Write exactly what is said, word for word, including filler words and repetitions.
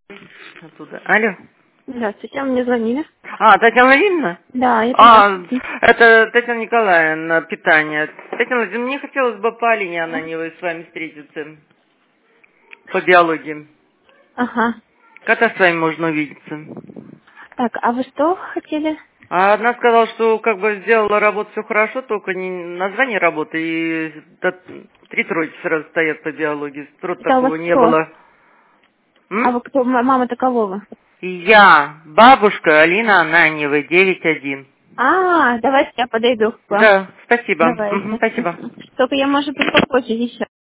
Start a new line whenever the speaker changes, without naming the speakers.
Оттуда. Алло.
Здравствуйте, мне звонили.
А, Татьяна Владимировна?
Да, это
А,
я.
это Татьяна Николаевна, питание. Татьяна Владимировна, мне хотелось бы по Алине Ананьевой с вами встретиться по биологии.
Ага.
Когда с вами можно увидеться?
Так, а вы что хотели?
А одна сказала, что как бы сделала работу все хорошо, только не название работы, и до- три тройки сразу стоят по биологии. Труд
Это у вас
такого не
кто?
было.
А
М?
вы кто? М- Мама такового?
Я, бабушка Алина Ананьева, девять один.
А, давайте я подойду к вам.
Да, спасибо. Мгм,
Давайте.
спасибо.
Только я, может быть, попозже еще.